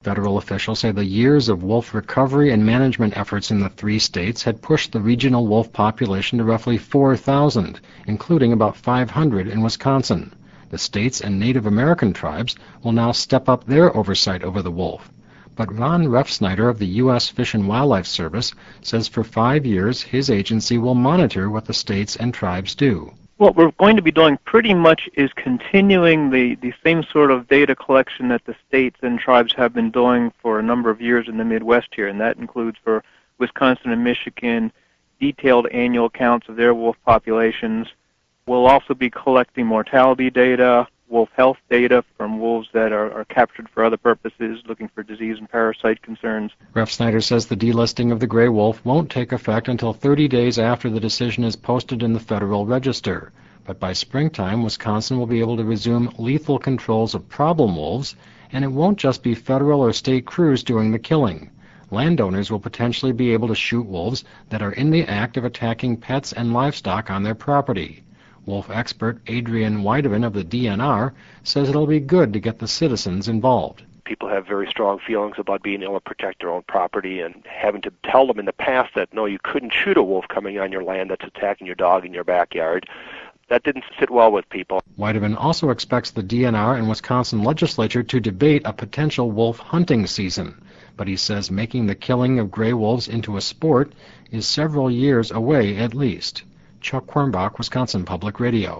Federal officials say the years of wolf recovery and management efforts in the 3 states had pushed the regional wolf population to roughly 4,000, including about 500 in Wisconsin. The states and Native American tribes will now step up their oversight over the wolf. But Ron Refsnyder of the U.S. Fish and Wildlife Service says for 5 years his agency will monitor what the states and tribes do. What we're going to be doing pretty much is continuing the same sort of data collection that the states and tribes have been doing for a number of years in the Midwest here, and that includes for Wisconsin and Michigan, detailed annual counts of their wolf populations. We'll also be collecting mortality data, wolf health data from wolves that are captured for other purposes, looking for disease and parasite concerns. Refsnyder says the delisting of the gray wolf won't take effect until 30 days after the decision is posted in the Federal Register. But by springtime, Wisconsin will be able to resume lethal controls of problem wolves, and it won't just be federal or state crews doing the killing. Landowners will potentially be able to shoot wolves that are in the act of attacking pets and livestock on their property. Wolf expert Adrian Weideman of the DNR says it'll be good to get the citizens involved. People have very strong feelings about being able to protect their own property and having to tell them in the past that, no, you couldn't shoot a wolf coming on your land that's attacking your dog in your backyard. That didn't sit well with people. Weideman also expects the DNR and Wisconsin legislature to debate a potential wolf hunting season, but he says making the killing of gray wolves into a sport is several years away at least. Chuck Quirmbach, Wisconsin Public Radio.